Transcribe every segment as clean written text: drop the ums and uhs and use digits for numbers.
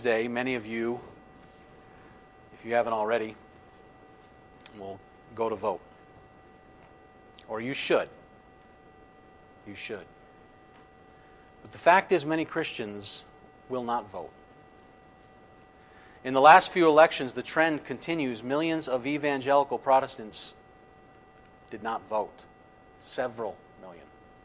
Day, many of you, if you haven't already, will go to vote. Or you should. You should. But the fact is, many Christians will not vote. In the last few elections, the trend continues. Millions of evangelical Protestants did not vote. Several million.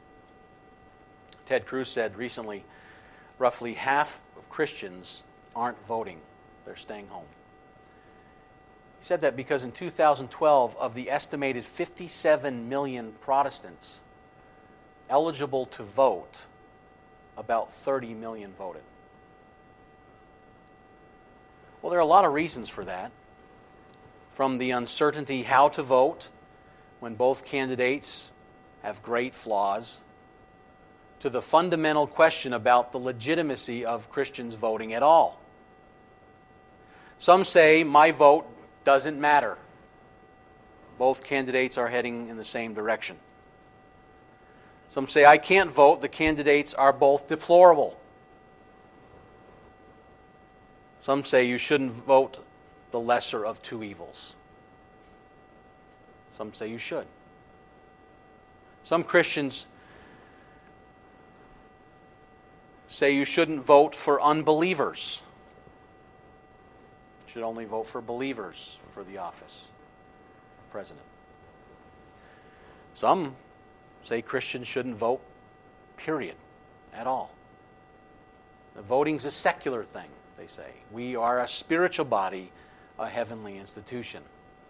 Ted Cruz said recently, roughly half of Christians aren't voting. They're staying home. He said that because in 2012, of the estimated 57 million Protestants eligible to vote, about 30 million voted. Well, there are a lot of reasons for that. From the uncertainty how to vote when both candidates have great flaws, to the fundamental question about the legitimacy of Christians voting at all. Some say, my vote doesn't matter. Both candidates are heading in the same direction. Some say, I can't vote. The candidates are both deplorable. Some say you shouldn't vote the lesser of two evils. Some say you should. Some Christians say you shouldn't vote for unbelievers. You should only vote for believers for the office of president. Some say Christians shouldn't vote, period, at all. The voting's a secular thing, they say. We are a spiritual body, a heavenly institution.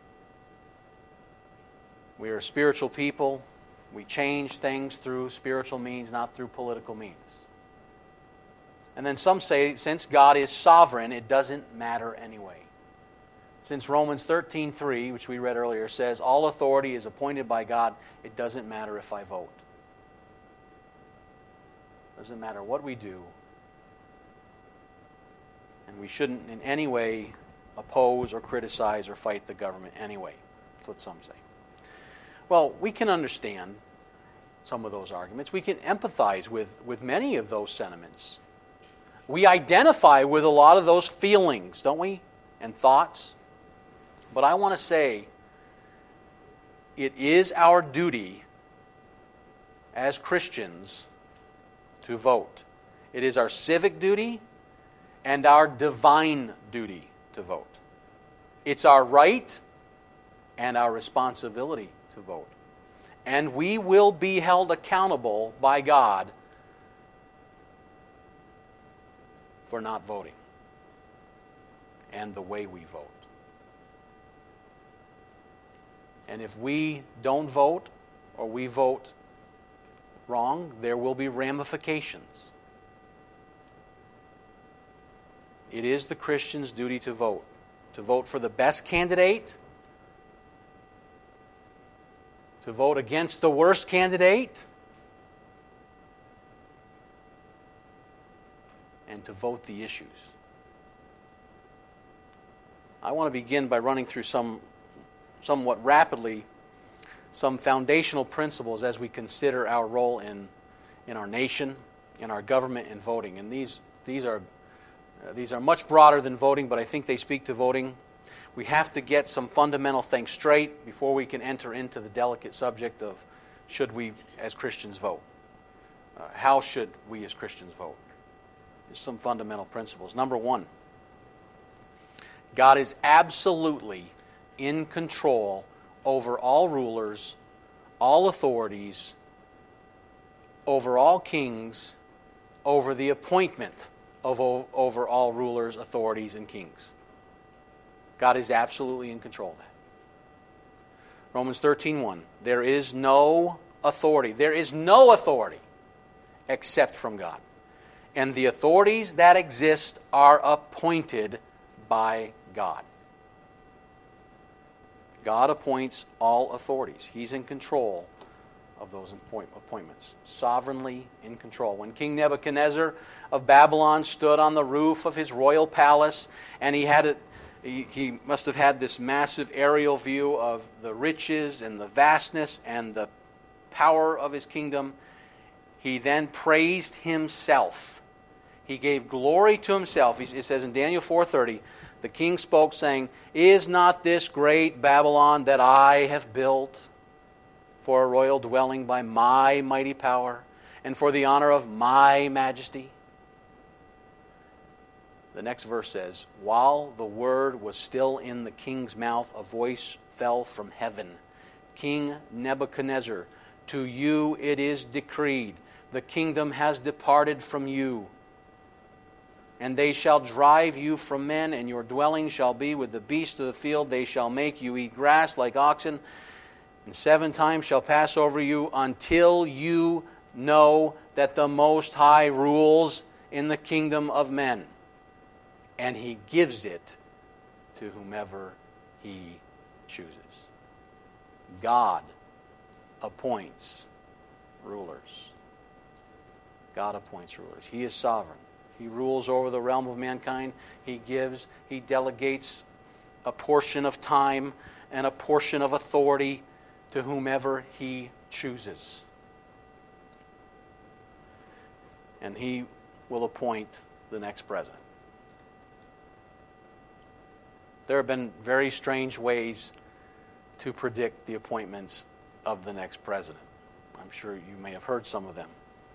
We are a spiritual people. We change things through spiritual means, not through political means. And then some say, since God is sovereign, it doesn't matter anyway. Since Romans 13:3, which we read earlier, says, all authority is appointed by God, it doesn't matter if I vote. It doesn't matter what we do. And we shouldn't in any way oppose or criticize or fight the government anyway. That's what some say. Well, we can understand some of those arguments. We can empathize with many of those sentiments. We identify with a lot of those feelings, don't we? And thoughts. But I want to say, it is our duty as Christians to vote. It is our civic duty and our divine duty to vote. It's our right and our responsibility to vote. And we will be held accountable by God for not voting and the way we vote. And if we don't vote or we vote wrong, there will be ramifications. It is the Christian's duty to vote for the best candidate, to vote against the worst candidate, and to vote the issues. I want to begin by running through somewhat rapidly some foundational principles as we consider our role in our nation, in our government, and voting. And these are much broader than voting, but I think they speak to voting. We have to get some fundamental things straight before we can enter into the delicate subject of should we as Christians vote. How should we as Christians vote? There's some fundamental principles. Number one, God is absolutely in control over all rulers, all authorities, over all kings, over the appointment of over all rulers, authorities, and kings. God is absolutely in control of that. Romans 13:1, there is no authority. There is no authority except from God. And the authorities that exist are appointed by God. God appoints all authorities. He's in control of those appointments. Sovereignly in control. When King Nebuchadnezzar of Babylon stood on the roof of his royal palace, and he must have had this massive aerial view of the riches and the vastness and the power of his kingdom, he then praised himself. He gave glory to himself. It says in Daniel 4:30, the king spoke, saying, "Is not this great Babylon that I have built for a royal dwelling by my mighty power and for the honor of my majesty?" The next verse says, "While the word was still in the king's mouth, a voice fell from heaven. King Nebuchadnezzar, to you it is decreed, the kingdom has departed from you. And they shall drive you from men, and your dwelling shall be with the beasts of the field. They shall make you eat grass like oxen, and 7 times shall pass over you until you know that the Most High rules in the kingdom of men. And He gives it to whomever He chooses." God appoints rulers. God appoints rulers. He is sovereign. He rules over the realm of mankind. He delegates a portion of time and a portion of authority to whomever He chooses. And He will appoint the next president. There have been very strange ways to predict the appointments of the next president. I'm sure you may have heard some of them.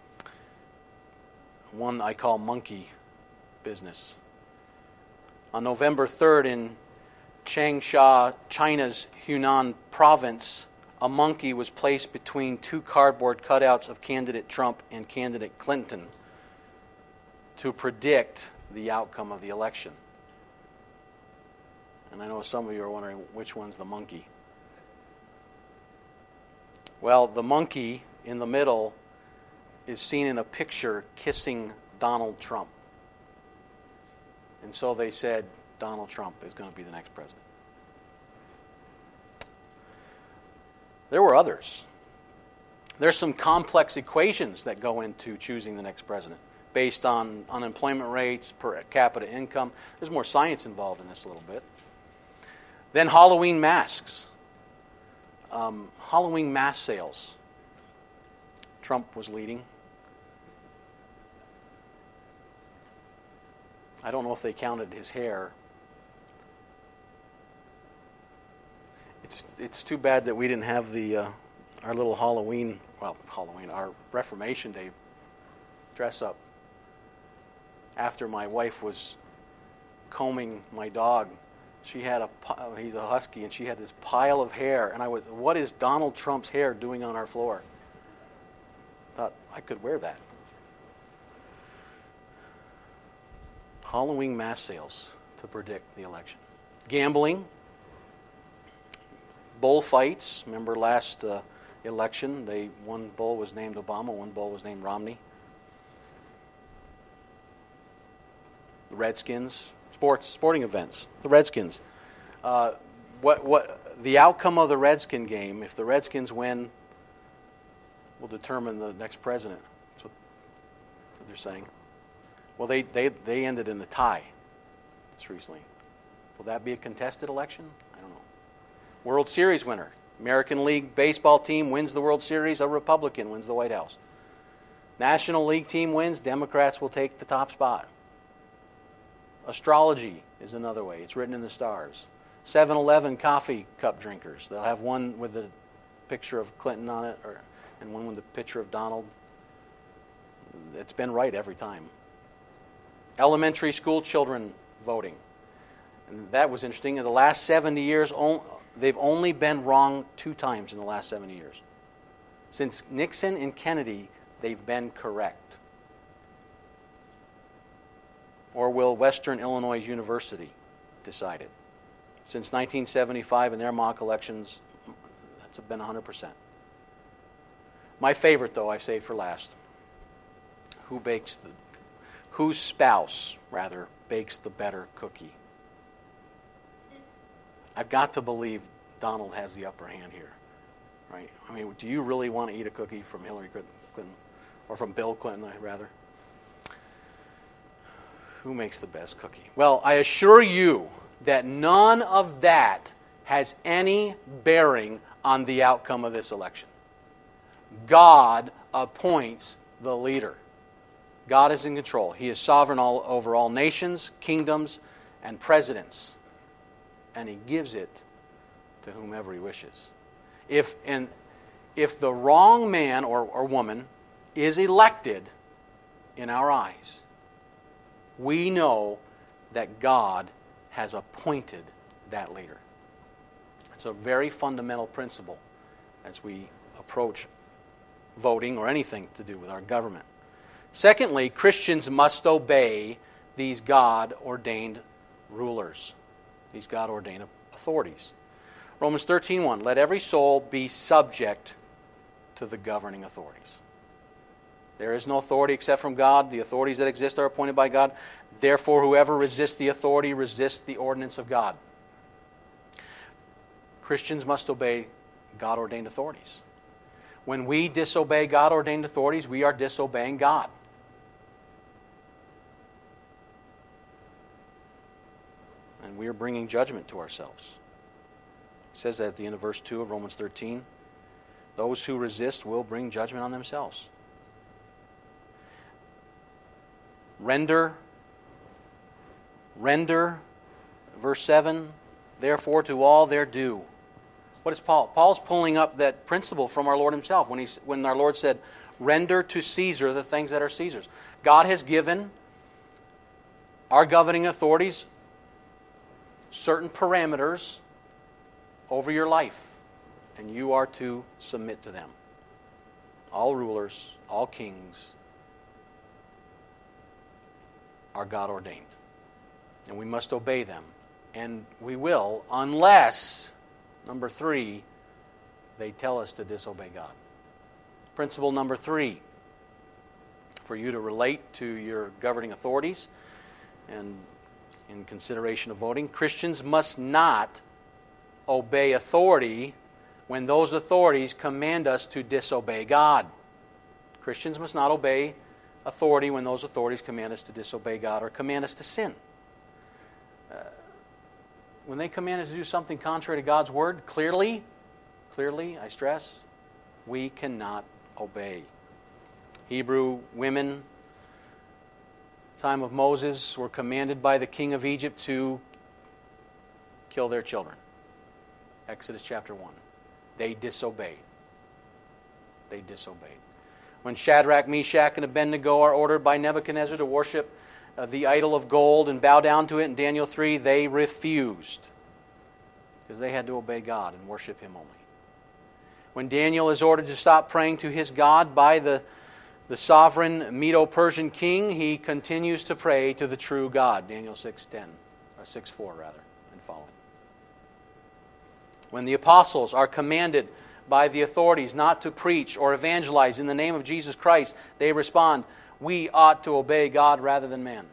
One I call monkey business. On November 3rd in Changsha, China's Hunan province, a monkey was placed between 2 cardboard cutouts of candidate Trump and candidate Clinton to predict the outcome of the election. And I know some of you are wondering which one's the monkey. Well, the monkey in the middle is seen in a picture kissing Donald Trump. And so they said Donald Trump is going to be the next president. There were others. There's some complex equations that go into choosing the next president based on unemployment rates, per capita income. There's more science involved in this a little bit. Then Halloween masks. Halloween mask sales. Trump was leading. I don't know if they counted his hair. It's too bad that we didn't have our little our Reformation Day dress up. After my wife was combing my dog, she had he's a husky, and she had this pile of hair, and what is Donald Trump's hair doing on our floor? Thought I could wear that. Halloween mask sales to predict the election. Gambling. Bullfights. Remember last election, one bull was named Obama, one bull was named Romney. The Redskins. Sporting events. The Redskins. What the outcome of the Redskin game, if the Redskins win, will determine the next president. That's what they're saying. Well, they ended in a tie just recently. Will that be a contested election? I don't know. World Series winner. American League baseball team wins the World Series. A Republican wins the White House. National League team wins. Democrats will take the top spot. Astrology is another way. It's written in the stars. 7-Eleven coffee cup drinkers. They'll have one with a picture of Clinton on it, and one with a picture of Donald. It's been right every time. Elementary school children voting. And that was interesting. In the last 70 years, they've only been wrong 2 times in the last 70 years. Since Nixon and Kennedy, they've been correct. Or will Western Illinois University decide it? Since 1975 in their mock elections, that's been 100%. My favorite, though, I saved for last. Whose spouse, rather, bakes the better cookie? I've got to believe Donald has the upper hand here, right? I mean, do you really want to eat a cookie from Hillary Clinton, or from Bill Clinton, rather? Who makes the best cookie? Well, I assure you that none of that has any bearing on the outcome of this election. God appoints the leader. God is in control. He is sovereign over all nations, kingdoms, and presidents. And He gives it to whomever He wishes. If the wrong man or woman is elected in our eyes, we know that God has appointed that leader. It's a very fundamental principle as we approach voting or anything to do with our government. Secondly, Christians must obey these God-ordained rulers, these God-ordained authorities. Romans 13:1, let every soul be subject to the governing authorities. There is no authority except from God. The authorities that exist are appointed by God. Therefore, whoever resists the authority resists the ordinance of God. Christians must obey God-ordained authorities. When we disobey God-ordained authorities, we are disobeying God. And we are bringing judgment to ourselves. It says that at the end of verse 2 of Romans 13, those who resist will bring judgment on themselves. Render, verse 7, therefore to all their due. What is Paul? Paul's pulling up that principle from our Lord Himself when our Lord said, render to Caesar the things that are Caesar's. God has given our governing authorities certain parameters over your life, and you are to submit to them. All rulers, all kings are God ordained, and we must obey them, and we will unless, number 3, they tell us to disobey God. Principle number 3, for you to relate to your governing authorities and in consideration of voting, Christians must not obey authority when those authorities command us to disobey God. Christians must not obey authority when those authorities command us to disobey God or command us to sin. When they command us to do something contrary to God's word, clearly, I stress, we cannot obey. Hebrew women, time of Moses, were commanded by the king of Egypt to kill their children. Exodus chapter 1. They disobeyed. When Shadrach, Meshach, and Abednego are ordered by Nebuchadnezzar to worship the idol of gold and bow down to it in Daniel 3, they refused because they had to obey God and worship Him only. When Daniel is ordered to stop praying to his God by the sovereign Medo-Persian king, he continues to pray to the true God, Daniel 6:10, or 6:4 rather, and following. When the apostles are commanded by the authorities not to preach or evangelize in the name of Jesus Christ, they respond, we ought to obey God rather than man.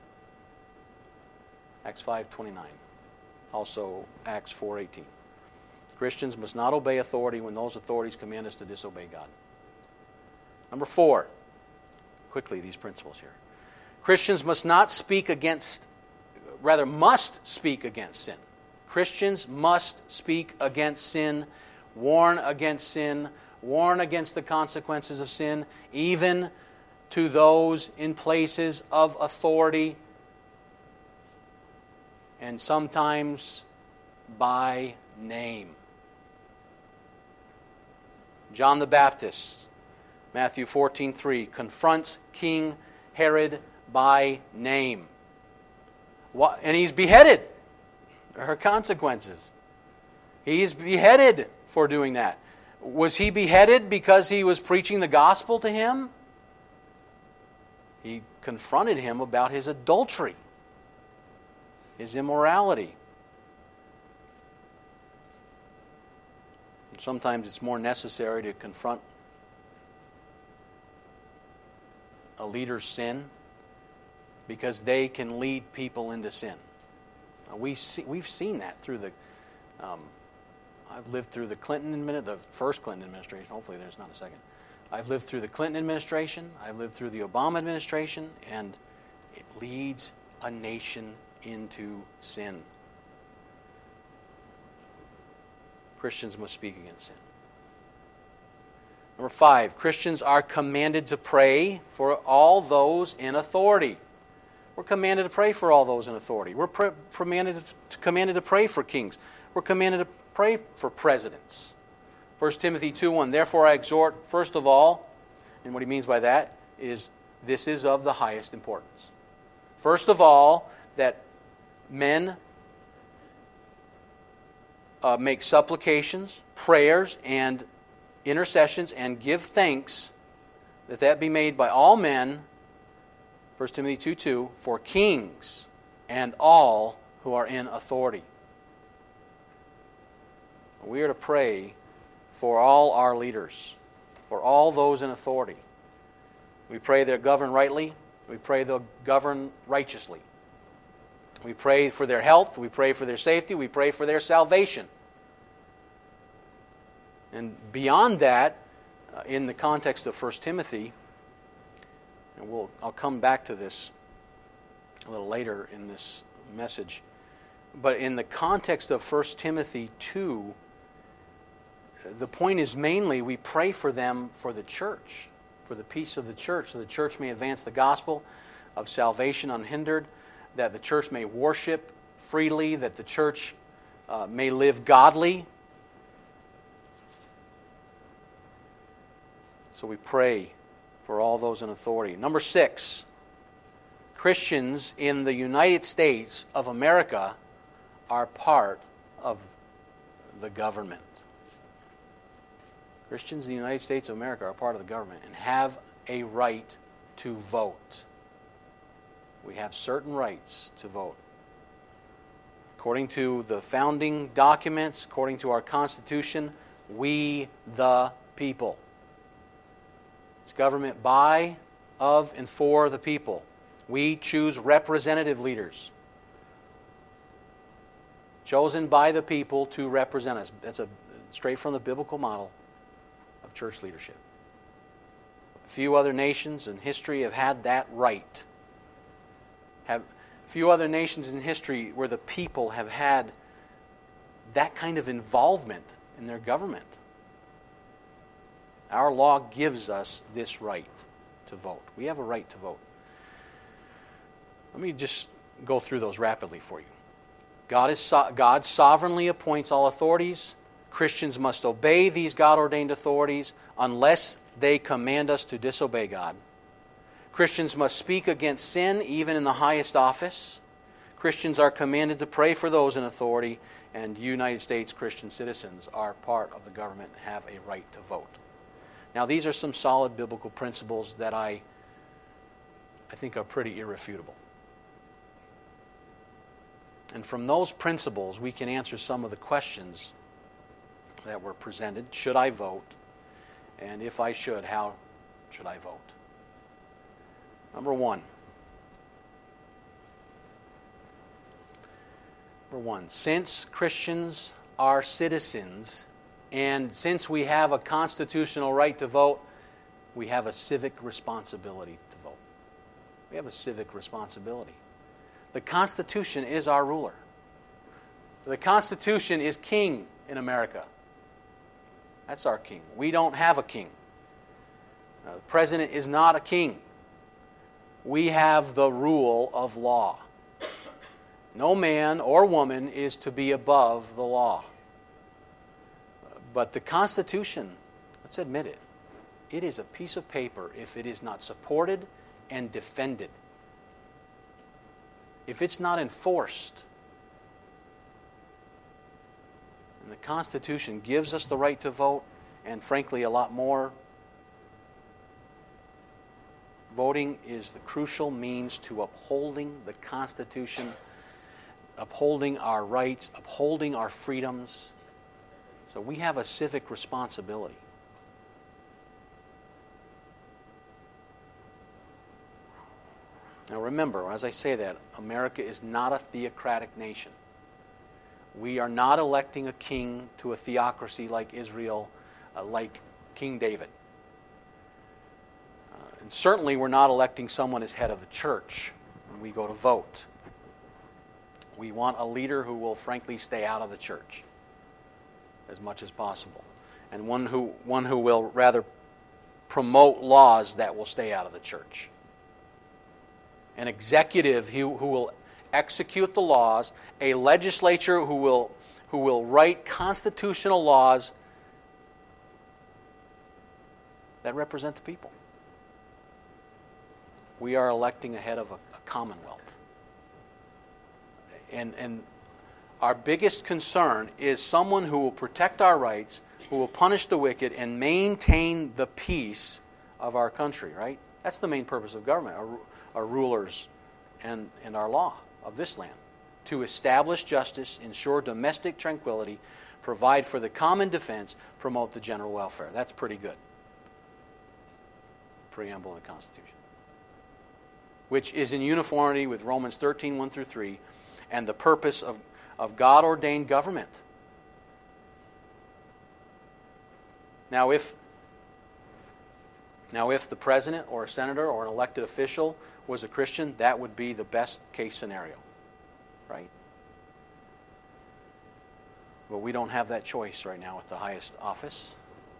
Acts 5:29. Also Acts 4:18. Christians must not obey authority when those authorities command us to disobey God. Number 4. Quickly, these principles here. Christians must speak against sin. Christians must speak against sin, warn against sin, warn against the consequences of sin, even to those in places of authority, and sometimes by name. John the Baptist, Matthew 14:3, confronts King Herod by name. And he's beheaded. There are consequences. He is beheaded for doing that. Was he beheaded because he was preaching the gospel to him? He confronted him about his adultery, his immorality. And sometimes it's more necessary to confront a leader's sin because they can lead people into sin. We've seen that through the. I've lived through the first Clinton administration. Hopefully, there's not a second. I've lived through the Clinton administration. I've lived through the Obama administration, and it leads a nation into sin. Christians must speak against sin. Number 5, Christians are commanded to pray for all those in authority. We're commanded to pray for all those in authority. We're commanded to pray for kings. We're commanded to pray for presidents. 1 Timothy 2:1, therefore I exhort, first of all, and what he means by that is this is of the highest importance. First of all, that men make supplications, prayers, and intercessions, and give thanks, that be made by all men, 1 Timothy 2:2, for kings and all who are in authority. We are to pray for all our leaders, for all those in authority. We pray they'll govern rightly. We pray they'll govern righteously. We pray for their health. We pray for their safety. We pray for their salvation. And beyond that, in the context of 1 Timothy, and I'll come back to this a little later in this message, but in the context of 1 Timothy 2, the point is mainly we pray for them for the church, for the peace of the church, so the church may advance the gospel of salvation unhindered, that the church may worship freely, that the church may live godly. So we pray for all those in authority. Number 6, Christians in the United States of America are part of the government. Christians in the United States of America are part of the government and have a right to vote. We have certain rights to vote. According to the founding documents, according to our Constitution, we the people. It's government by, of, and for the people. We choose representative leaders, chosen by the people to represent us. That's straight from the biblical model of church leadership. Few other nations in history have had that right. Few other nations in history where the people have had that kind of involvement in their government. Our law gives us this right to vote. We have a right to vote. Let me just go through those rapidly for you. God sovereignly appoints all authorities. Christians must obey these God-ordained authorities unless they command us to disobey God. Christians must speak against sin even in the highest office. Christians are commanded to pray for those in authority, and United States Christian citizens are part of the government and have a right to vote. Now, these are some solid biblical principles that I think are pretty irrefutable. And from those principles, we can answer some of the questions that were presented. Should I vote? And if I should, how should I vote? Number one, since Christians are citizens, and since we have a constitutional right to vote, we have a civic responsibility to vote. We have a civic responsibility. The Constitution is our ruler. The Constitution is king in America. That's our king. We don't have a king. The president is not a king. We have the rule of law. No man or woman is to be above the law. But the Constitution, let's admit it, it is a piece of paper if it is not supported and defended. If it's not enforced. And the Constitution gives us the right to vote, and frankly a lot more. Voting is the crucial means to upholding the Constitution, upholding our rights, upholding our freedoms. So we have a civic responsibility. Now remember, as I say that, America is not a theocratic nation. We are not electing a king to a theocracy like Israel, like King David. And certainly we're not electing someone as head of the church when we go to vote. We want a leader who will frankly stay out of the church as much as possible, and one who will rather promote laws that will stay out of the church. An executive who will execute the laws, a legislature who will write constitutional laws that represent the people. We are electing a head of a commonwealth. And our biggest concern is someone who will protect our rights, who will punish the wicked, and maintain the peace of our country, right? That's the main purpose of government, our rulers and our law of this land. To establish justice, ensure domestic tranquility, provide for the common defense, promote the general welfare. That's pretty good. Preamble of the Constitution. Which is in uniformity with Romans 13, 1 through 3, and the purpose of God-ordained government. Now, if the president or a senator or an elected official was a Christian, that would be the best case scenario, right? But we don't have that choice right now at the highest office.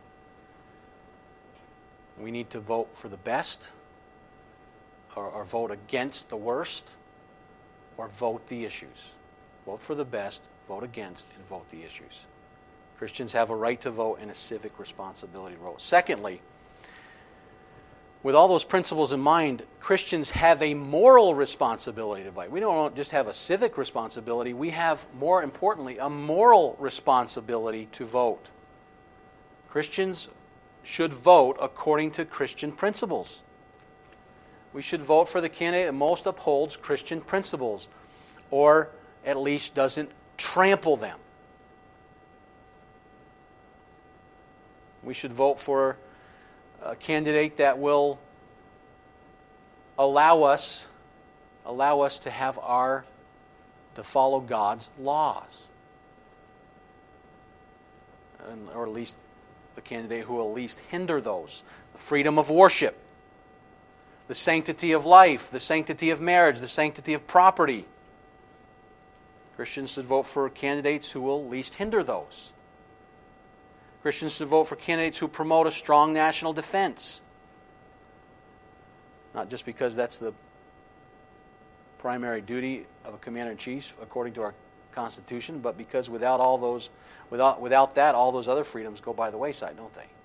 We need to vote for the best, or vote against the worst, or vote the issues. Vote for the best, vote against, and vote the issues. Christians have a right to vote and a civic responsibility to vote. Secondly, with all those principles in mind, Christians have a moral responsibility to vote. We don't just have a civic responsibility, we have, more importantly, a moral responsibility to vote. Christians should vote according to Christian principles. We should vote for the candidate that most upholds Christian principles, or at least doesn't trample them. We should vote for a candidate that will allow us to follow God's laws. Or at least the candidate who will at least hinder those. The freedom of worship, the sanctity of life, the sanctity of marriage, the sanctity of property. Christians should vote for candidates who will least hinder those. Christians should vote for candidates who promote a strong national defense. Not just because that's the primary duty of a commander-in-chief according to our Constitution, but because without that, all those other freedoms go by the wayside, don't they?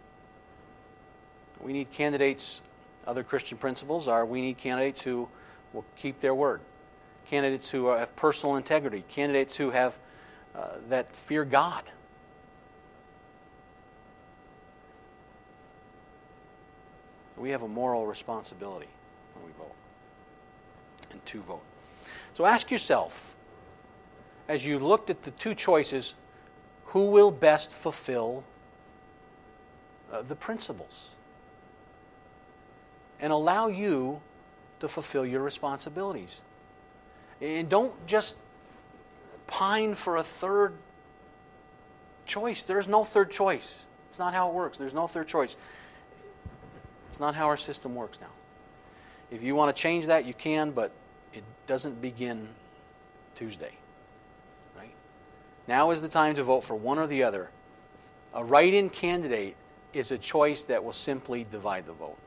We need candidates. Other Christian principles are we need candidates who will keep their word, candidates who have personal integrity, candidates who have that fear God. We have a moral responsibility when we vote and to vote. So ask yourself, as you looked at the two choices, who will best fulfill the principles and allow you to fulfill your responsibilities. And don't just pine for a third choice. There's no third choice. It's not how it works. There's no third choice. It's not how our system works now. If you want to change that, you can, but it doesn't begin Tuesday. Right? Now is the time to vote for one or the other. A write-in candidate is a choice that will simply divide the vote.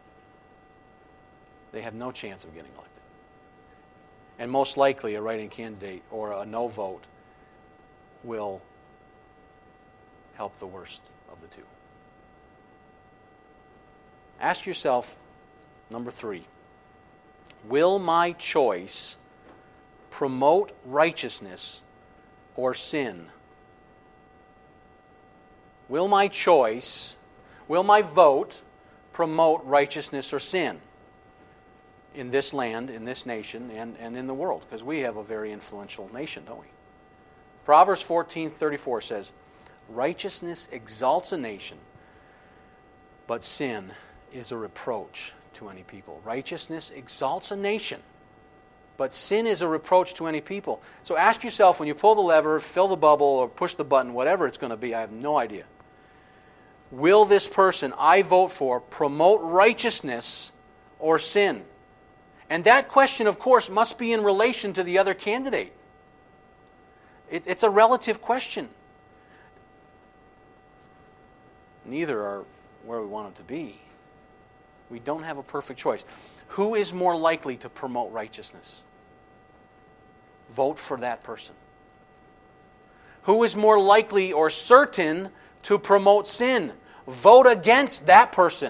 They have no chance of getting elected. And most likely a write-in candidate or a no vote will help the worst of the two. Ask yourself, number 3, will my choice promote righteousness or sin? Will my vote promote righteousness or sin in this land, in this nation, and in the world? Because we have a very influential nation, don't we? Proverbs 14:34 says, righteousness exalts a nation, but sin is a reproach to any people. Righteousness exalts a nation, but sin is a reproach to any people. So ask yourself, when you pull the lever, fill the bubble, or push the button, whatever it's going to be, I have no idea. Will this person I vote for promote righteousness or sin? And that question, of course, must be in relation to the other candidate. It's a relative question. Neither are where we want them to be. We don't have a perfect choice. Who is more likely to promote righteousness? Vote for that person. Who is more likely or certain to promote sin? Vote against that person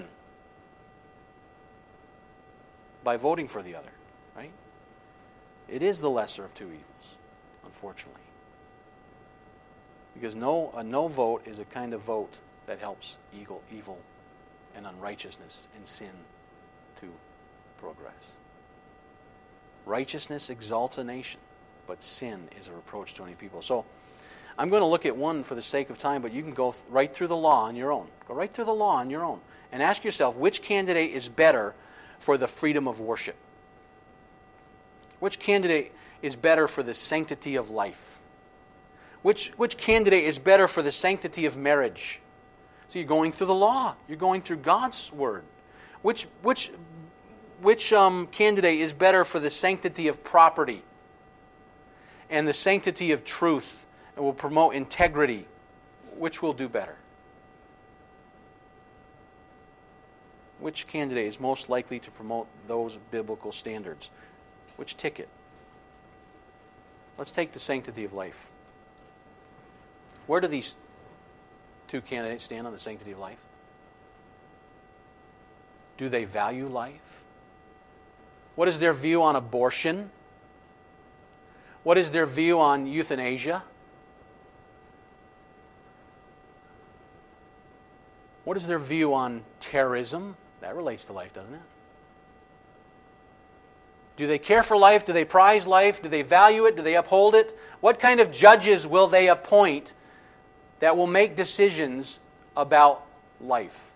by voting for the other, right? It is the lesser of two evils, unfortunately. Because a no vote is a kind of vote that helps evil and unrighteousness and sin to progress. Righteousness exalts a nation, but sin is a reproach to any people. So, I'm going to look at one for the sake of time, but you can go right through the law on your own. Go right through the law on your own. And ask yourself, which candidate is better for the freedom of worship? Which candidate is better for the sanctity of life? Which candidate is better for the sanctity of marriage? So you're going through the law. You're going through God's Word. Which candidate is better for the sanctity of property and the sanctity of truth and will promote integrity? Which will do better? Which candidate is most likely to promote those biblical standards? Which ticket? Let's take the sanctity of life. Where do these two candidates stand on the sanctity of life? Do they value life? What is their view on abortion? What is their view on euthanasia? What is their view on terrorism? That relates to life, doesn't it? Do they care for life? Do they prize life? Do they value it? Do they uphold it? What kind of judges will they appoint that will make decisions about life?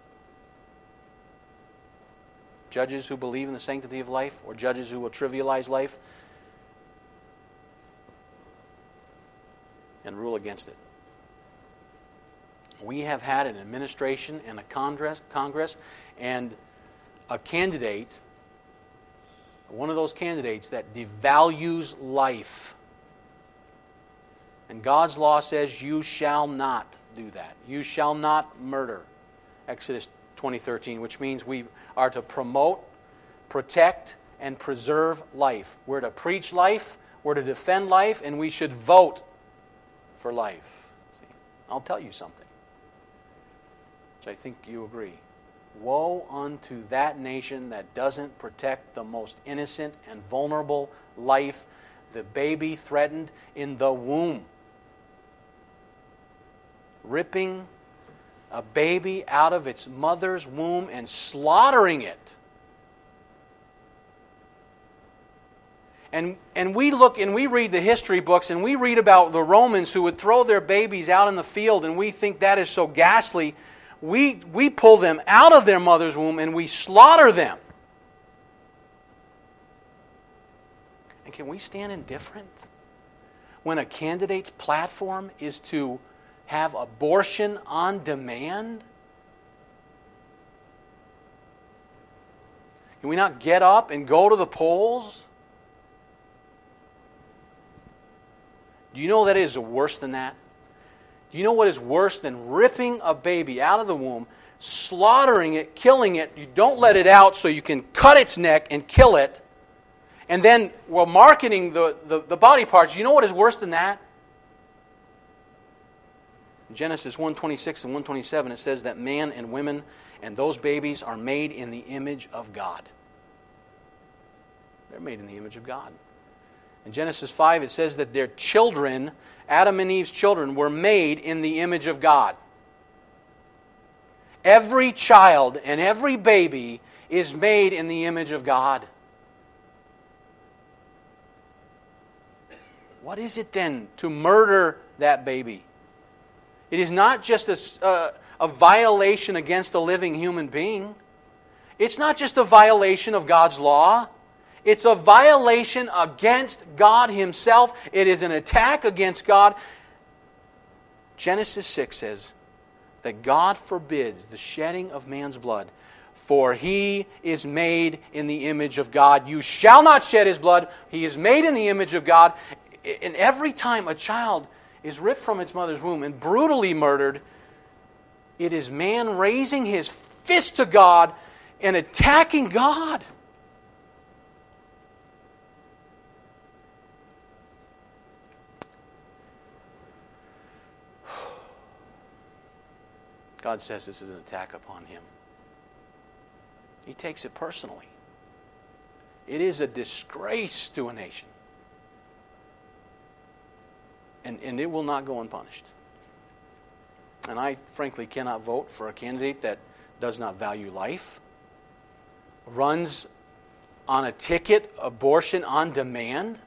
Judges who believe in the sanctity of life, or judges who will trivialize life and rule against it? We have had an administration and a Congress and a candidate, one of those candidates that devalues life. And God's law says you shall not do that. You shall not murder. Exodus 20:13, which means we are to promote, protect, and preserve life. We're to preach life, we're to defend life, and we should vote for life. See, I'll tell you something, which I think you agree. Woe unto that nation that doesn't protect the most innocent and vulnerable life, the baby threatened in the womb. Ripping a baby out of its mother's womb and slaughtering it. And we look and we read the history books and we read about the Romans who would throw their babies out in the field, and we think that is so ghastly. We pull them out of their mother's womb and we slaughter them. And can we stand indifferent when a candidate's platform is to have abortion on demand? Can we not get up and go to the polls? Do you know that it is worse than that? Do you know what is worse than ripping a baby out of the womb, slaughtering it, killing it? You don't let it out so you can cut its neck and kill it. And then, while marketing the body parts, you know what is worse than that? In Genesis 1:26 and 1:27, it says that man and women and those babies are made in the image of God. They're made in the image of God. In Genesis 5, it says that their children, Adam and Eve's children, were made in the image of God. Every child and every baby is made in the image of God. What is it then to murder that baby? It is not just a violation against a living human being. It's not just a violation of God's law. It's a violation against God Himself. It is an attack against God. Genesis 6 says that God forbids the shedding of man's blood, for he is made in the image of God. You shall not shed his blood. He is made in the image of God. And every time a child is ripped from its mother's womb and brutally murdered, It is man raising his fist to God and attacking God. God says this is an attack upon him. He takes it personally. It is a disgrace to a nation. And it will not go unpunished. And I frankly cannot vote for a candidate that does not value life, runs on a ticket, abortion on demand,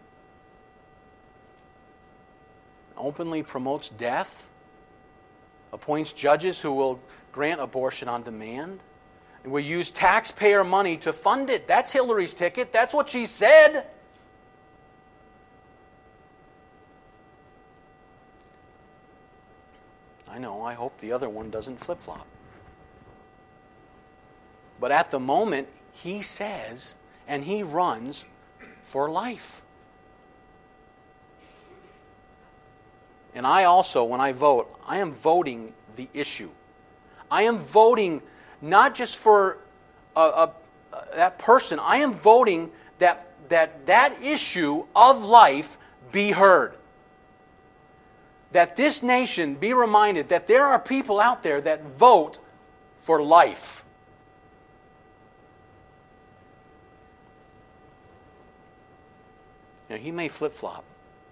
openly promotes death, appoints judges who will grant abortion on demand, and will use taxpayer money to fund it. That's Hillary's ticket. That's what she said. I know, I hope the other one doesn't flip-flop. But at the moment, he says, and he runs for life. And I also, when I vote, I am voting the issue. I am voting not just for that person. I am voting that issue of life be heard. That this nation be reminded that there are people out there that vote for life. You know, he may flip-flop.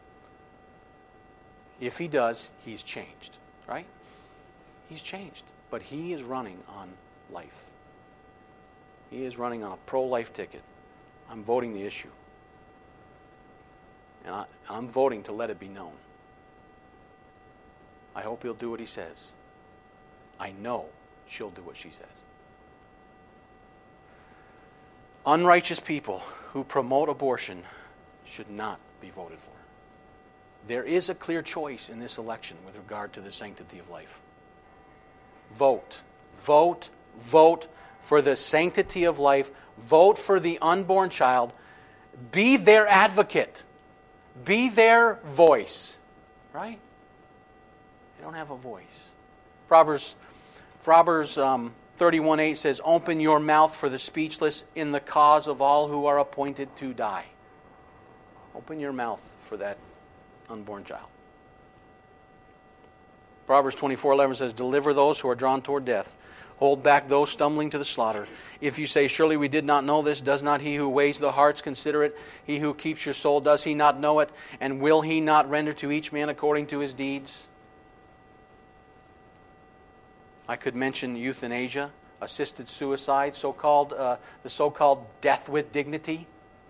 If he does, he's changed, right? He's changed. But he is running on life. He is running on a pro-life ticket. I'm voting the issue. And I'm voting to let it be known. I hope he'll do what he says. I know she'll do what she says. Unrighteous people who promote abortion should not be voted for. There is a clear choice in this election with regard to the sanctity of life. Vote. Vote. Vote for the sanctity of life. Vote for the unborn child. Be their advocate. Be their voice. Right? They don't have a voice. Proverbs 31:8 says, "Open your mouth for the speechless in the cause of all who are appointed to die." Open your mouth for that unborn child. Proverbs 24:11 says, "Deliver those who are drawn toward death. Hold back those stumbling to the slaughter. If you say, 'Surely we did not know this,' does not he who weighs the hearts consider it? He who keeps your soul, does he not know it? And will he not render to each man according to his deeds?" I could mention euthanasia, assisted suicide, the so-called death with dignity.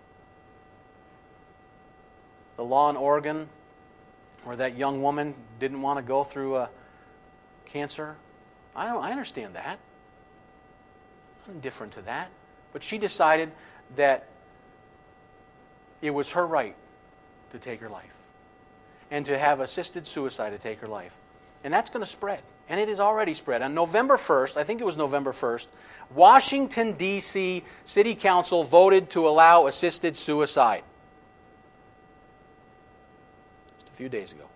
The law in Oregon where that young woman didn't want to go through cancer. I understand that. I'm indifferent to that. But she decided that it was her right to take her life and to have assisted suicide to take her life. And that's going to spread. And it is already spread. On November 1st, I think it was November 1st, Washington, D.C. City Council voted to allow assisted suicide. Just a few days ago.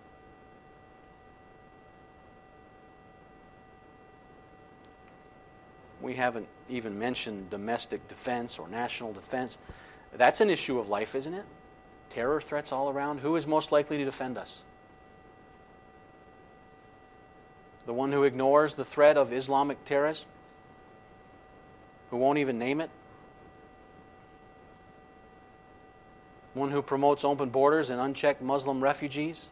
We haven't even mentioned domestic defense or national defense. That's an issue of life, isn't it? Terror threats all around. Who is most likely to defend us? The one who ignores the threat of Islamic terrorism? Who won't even name it? One who promotes open borders and unchecked Muslim refugees?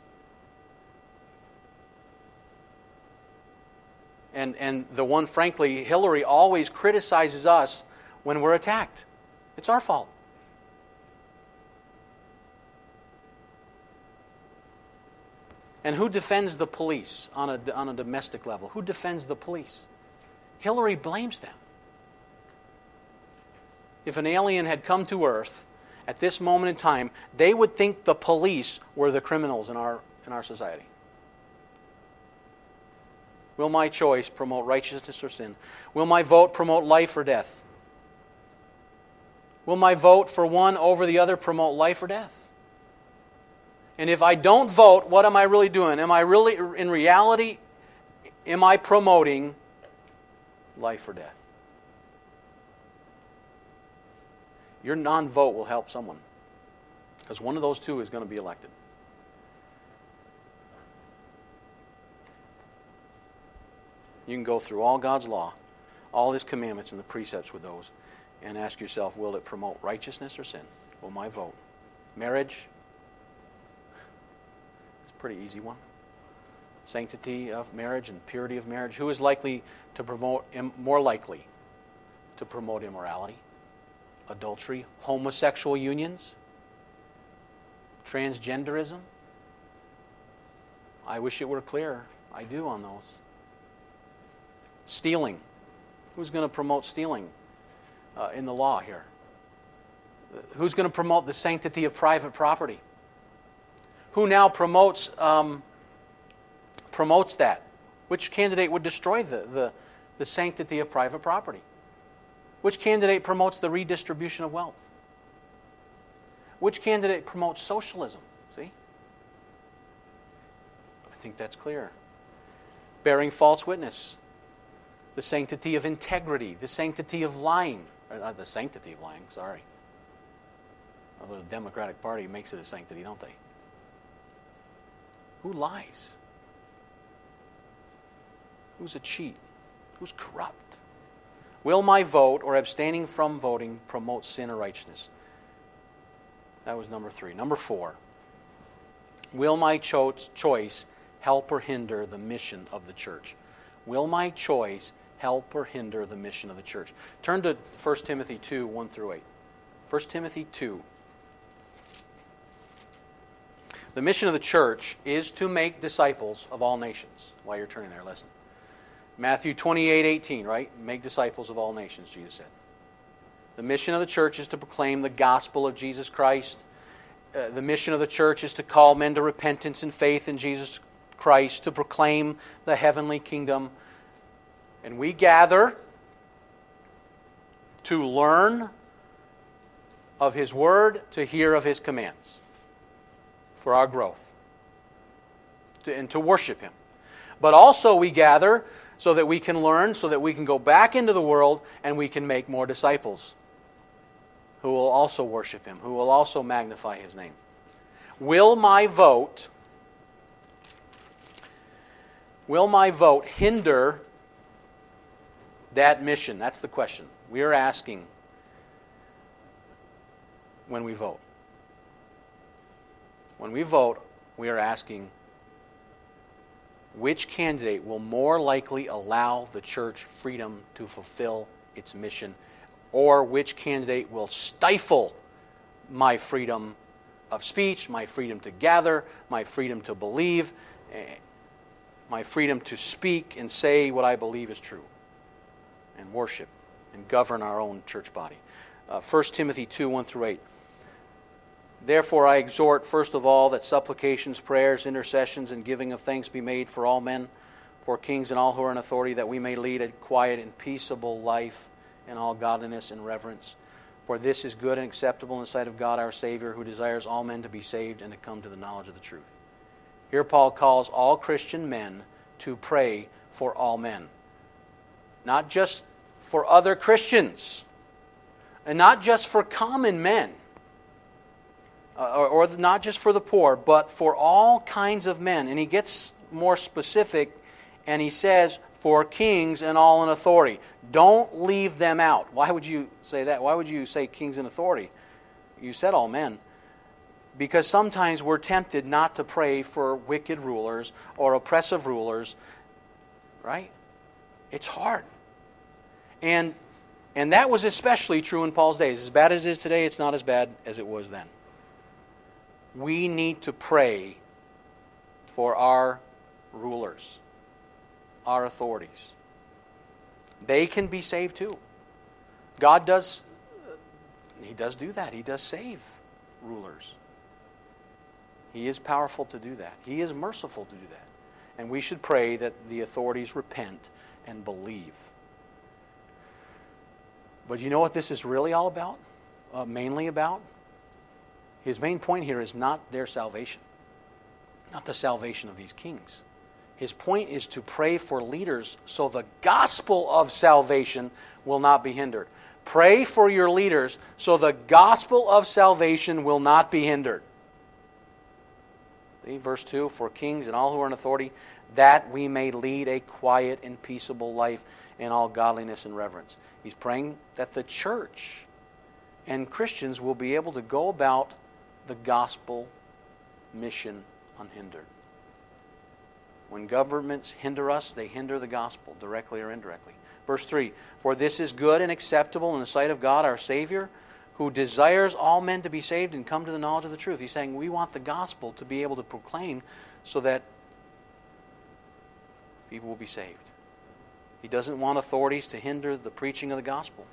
And the one, frankly, Hillary always criticizes us when we're attacked. It's our fault. And who defends the police on a domestic level? Who defends the police? Hillary blames them. If an alien had come to Earth at this moment in time, they would think the police were the criminals in our society. Will my choice promote righteousness or sin? Will my vote promote life or death? Will my vote for one over the other promote life or death? And if I don't vote, what am I really doing? Am I really, in reality, am I promoting life or death. Your non-vote will help someone, because one of those two is going to be elected. You can go through all God's law, all His commandments and the precepts with those, and ask yourself, will it promote righteousness or sin? Will my vote? Marriage? It's a pretty easy one. Sanctity of marriage and purity of marriage. Who is likely to promote, more likely to promote immorality, adultery, homosexual unions, transgenderism? I wish it were clearer. I do on those. Stealing. Who's going to promote stealing in the law here? Who's going to promote the sanctity of private property? Who now promotes that? Which candidate would destroy the sanctity of private property? Which candidate promotes the redistribution of wealth? Which candidate promotes socialism? See? I think that's clear. Bearing false witness. The sanctity of integrity. The sanctity of lying. Or not the sanctity of lying, sorry. Although the Democratic Party makes it a sanctity, don't they? Who lies? Who's a cheat? Who's corrupt? Will my vote or abstaining from voting promote sin or righteousness? That was number 3. Number 4. Will my choice help or hinder the mission of the church? Will my choice help or hinder the mission of the church? Turn to 1 Timothy 2, 1 through 8. 1 Timothy 2. The mission of the church is to make disciples of all nations. While you're turning there, listen. Matthew 28:18, right? Make disciples of all nations, Jesus said. The mission of the church is to proclaim the gospel of Jesus Christ. The mission of the church is to call men to repentance and faith in Jesus Christ, to proclaim the heavenly kingdom. And we gather to learn of His word, to hear of His commands for our growth, and to worship Him. But also we gather so that we can learn, so that we can go back into the world and we can make more disciples who will also worship Him, who will also magnify His name. Will my vote hinder that mission? That's the question we are asking when we vote. When we vote, we are asking, which candidate will more likely allow the church freedom to fulfill its mission, or which candidate will stifle my freedom of speech, my freedom to gather, my freedom to believe, my freedom to speak and say what I believe is true, and worship and govern our own church body. 1 Timothy 2, 1 through 8. Therefore I exhort, first of all, that supplications, prayers, intercessions, and giving of thanks be made for all men, for kings and all who are in authority, that we may lead a quiet and peaceable life in all godliness and reverence. For this is good and acceptable in the sight of God our Savior, who desires all men to be saved and to come to the knowledge of the truth. Here Paul calls all Christian men to pray for all men. Not just for other Christians, and not just for common men, or not just for the poor, but for all kinds of men. And he gets more specific, and he says, for kings and all in authority. Don't leave them out. Why would you say that? Why would you say kings in authority? You said all men. Because sometimes we're tempted not to pray for wicked rulers or oppressive rulers, right? It's hard. And that was especially true in Paul's days. As bad as it is today, it's not as bad as it was then. We need to pray for our rulers, our authorities. They can be saved too. God does, He does do that. He does save rulers. He is powerful to do that. He is merciful to do that. And we should pray that the authorities repent and believe. But you know what this is really all about? Mainly about? His main point here is not their salvation. Not the salvation of these kings. His point is to pray for leaders so the gospel of salvation will not be hindered. Pray for your leaders so the gospel of salvation will not be hindered. See, verse 2, for kings and all who are in authority, that we may lead a quiet and peaceable life in all godliness and reverence. He's praying that the church and Christians will be able to go about the gospel mission unhindered. When governments hinder us, they hinder the gospel, directly or indirectly. Verse 3, for this is good and acceptable in the sight of God our Savior, who desires all men to be saved and come to the knowledge of the truth. He's saying we want the gospel to be able to proclaim so that people will be saved. He doesn't want authorities to hinder the preaching of the gospel.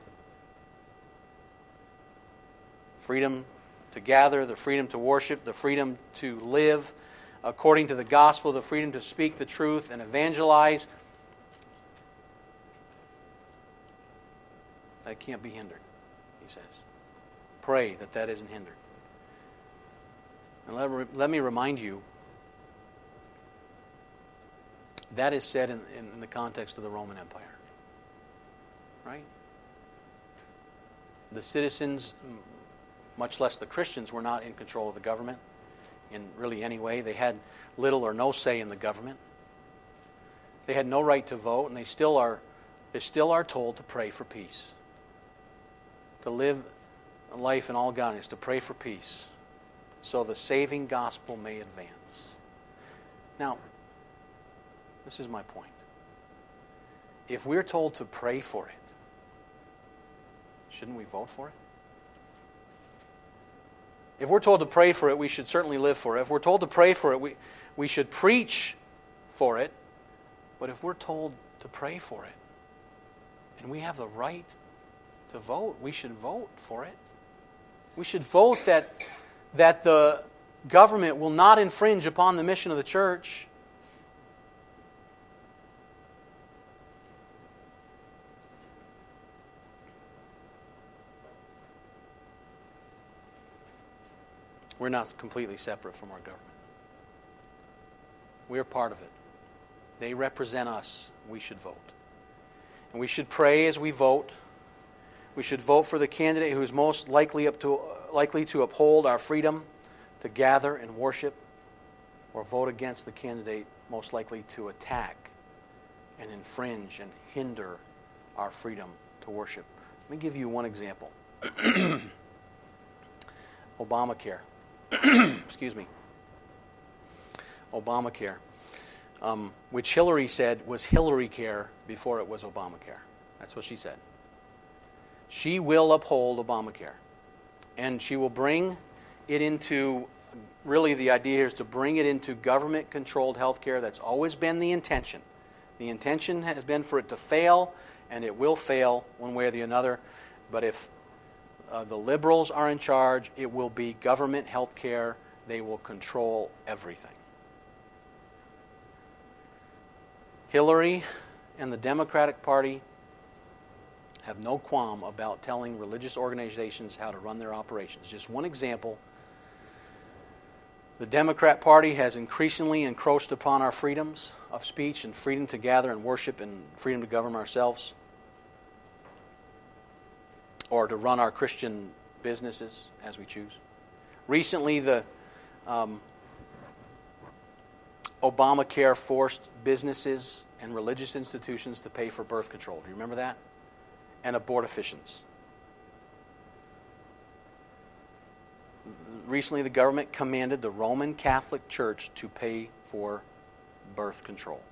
Freedom to gather, the freedom to worship, the freedom to live according to the gospel, the freedom to speak the truth and evangelize. That can't be hindered, he says. Pray that that isn't hindered. And let me remind you, that is said in the context of the Roman Empire. Right? The citizens, much less the Christians, were not in control of the government in really any way. They had little or no say in the government. They had no right to vote, and they still are told to pray for peace. To live a life in all godliness, to pray for peace, so the saving gospel may advance. Now, this is my point. If we're told to pray for it, shouldn't we vote for it? If we're told to pray for it, we should certainly live for it. If we're told to pray for it, we should preach for it. But if we're told to pray for it, and we have the right to vote, we should vote for it. We should vote that the government will not infringe upon the mission of the church. We're not completely separate from our government. We're part of it. They represent us. We should vote. And we should pray as we vote. We should vote for the candidate who is most likely to uphold our freedom to gather and worship, or vote against the candidate most likely to attack and infringe and hinder our freedom to worship. Let me give you one example. Obamacare. Excuse me. Obamacare, which Hillary said was Hillary Care before it was Obamacare. That's what she said. She will uphold Obamacare. And she will bring it into, really the idea here is to bring it into government-controlled health care. That's always been the intention. The intention has been for it to fail, and it will fail one way or the other. But if the liberals are in charge, it will be government health care. They will control everything. Hillary and the Democratic Party have no qualm about telling religious organizations how to run their operations. Just one example. The Democrat Party has increasingly encroached upon our freedoms of speech and freedom to gather and worship and freedom to govern ourselves, or to run our Christian businesses as we choose. Recently, the Obamacare forced businesses and religious institutions to pay for birth control. Do you remember that? And abortifacients. Recently, the government commanded the Roman Catholic Church to pay for birth control.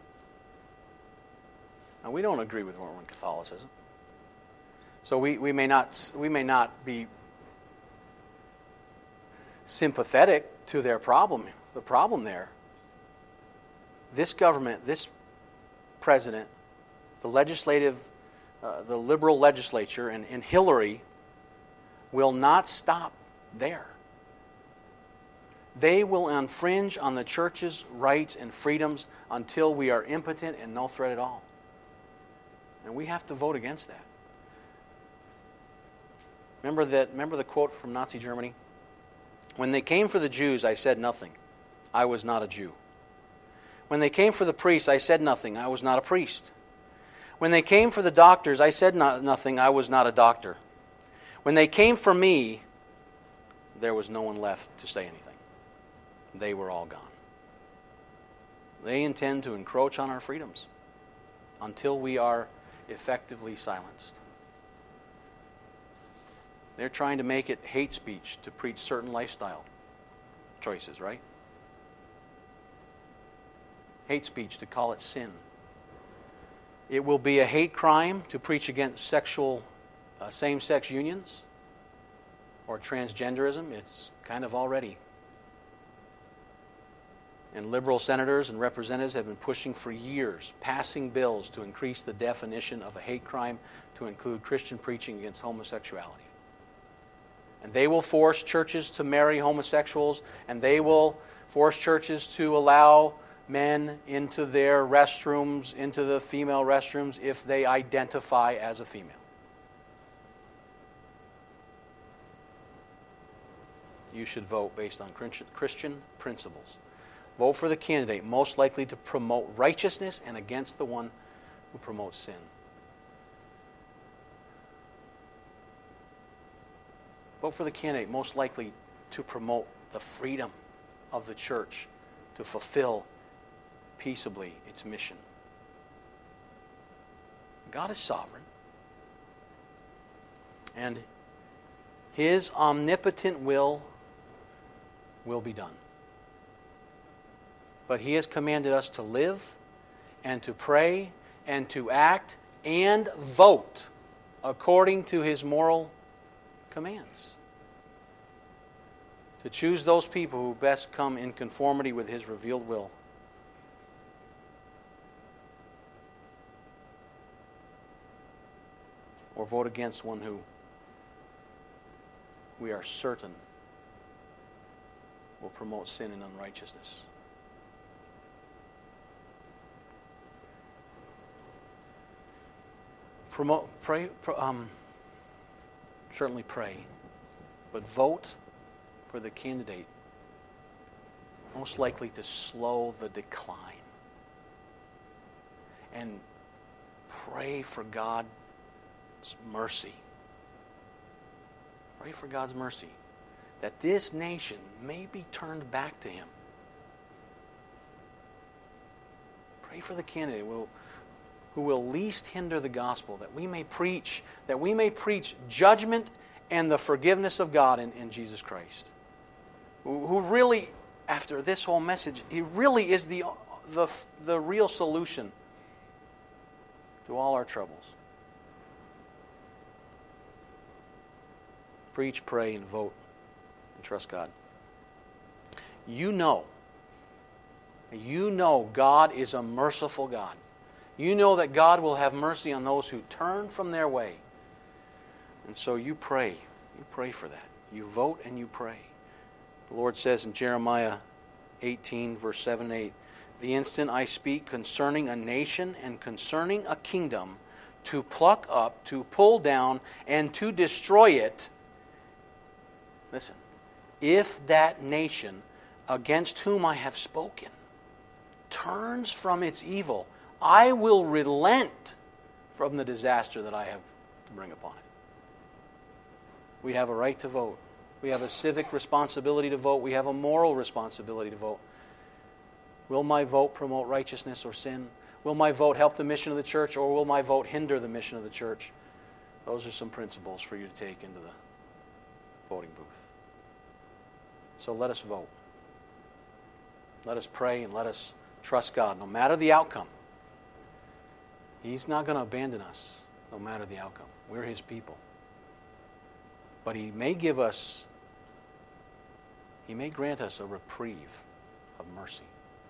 Now, we don't agree with Roman Catholicism. So we may not be sympathetic to their problem. The problem there, this government, this president, the liberal legislature, and Hillary will not stop there. They will infringe on the church's rights and freedoms until we are impotent and no threat at all. And we have to vote against that. Remember the quote from Nazi Germany? When they came for the Jews, I said nothing. I was not a Jew. When they came for the priests, I said nothing. I was not a priest. When they came for the doctors, I said nothing. I was not a doctor. When they came for me, there was no one left to say anything. They were all gone. They intend to encroach on our freedoms until we are effectively silenced. They're trying to make it hate speech to preach certain lifestyle choices, right? Hate speech to call it sin. It will be a hate crime to preach against same-sex unions or transgenderism. It's kind of already. And liberal senators and representatives have been pushing for years, passing bills to increase the definition of a hate crime to include Christian preaching against homosexuality. And they will force churches to marry homosexuals, and they will force churches to allow men into their restrooms, into the female restrooms, if they identify as a female. You should vote based on Christian principles. Vote for the candidate most likely to promote righteousness and against the one who promotes sin. Vote for the candidate most likely to promote the freedom of the church to fulfill peaceably its mission. God is sovereign, and His omnipotent will be done. But He has commanded us to live and to pray and to act and vote according to His moral commands. To choose those people who best come in conformity with His revealed will. Or vote against one who we are certain will promote sin and unrighteousness. Certainly pray, but vote for the candidate most likely to slow the decline. And pray for God's mercy. Pray for God's mercy, that this nation may be turned back to Him. Pray for the candidate who will least hinder the gospel, that we may preach judgment and the forgiveness of God in Jesus Christ. Who really, after this whole message, He really is the real solution to all our troubles. Preach, pray, and vote, and trust God. You know God is a merciful God. You know that God will have mercy on those who turn from their way. And so you pray. You pray for that. You vote and you pray. The Lord says in Jeremiah 18, verse 7 and 8, "The instant I speak concerning a nation and concerning a kingdom, to pluck up, to pull down, and to destroy it," listen, "if that nation against whom I have spoken turns from its evil, I will relent from the disaster that I have to bring upon it." We have a right to vote. We have a civic responsibility to vote. We have a moral responsibility to vote. Will my vote promote righteousness or sin? Will my vote help the mission of the church, or will my vote hinder the mission of the church? Those are some principles for you to take into the voting booth. So let us vote. Let us pray and let us trust God, no matter the outcome. He's not going to abandon us, no matter the outcome. We're His people. But He may grant us a reprieve of mercy.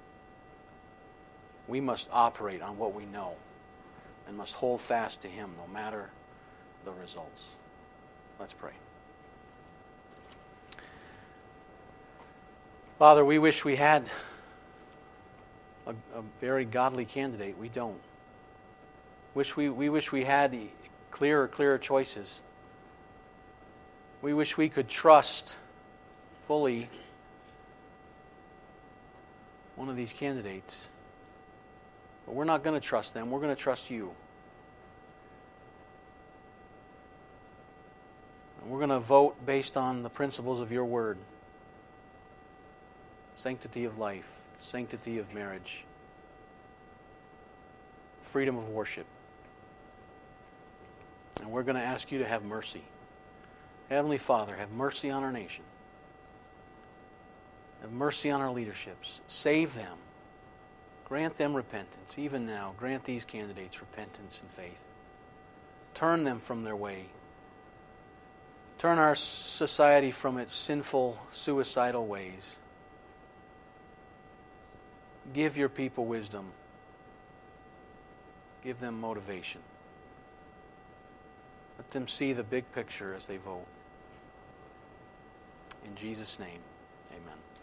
We must operate on what we know and must hold fast to Him no matter the results. Let's pray. Father, we wish we had a very godly candidate. We don't. We wish we had clearer choices. We wish we could trust fully one of these candidates. But we're not going to trust them. We're going to trust you. And we're going to vote based on the principles of your word. Sanctity of life, sanctity of marriage, freedom of worship. And we're going to ask you to have mercy. Heavenly Father, have mercy on our nation. Have mercy on our leaderships. Save them. Grant them repentance. Even now, grant these candidates repentance and faith. Turn them from their way. Turn our society from its sinful, suicidal ways. Give your people wisdom. Give them motivation. Let them see the big picture as they vote. In Jesus' name, amen.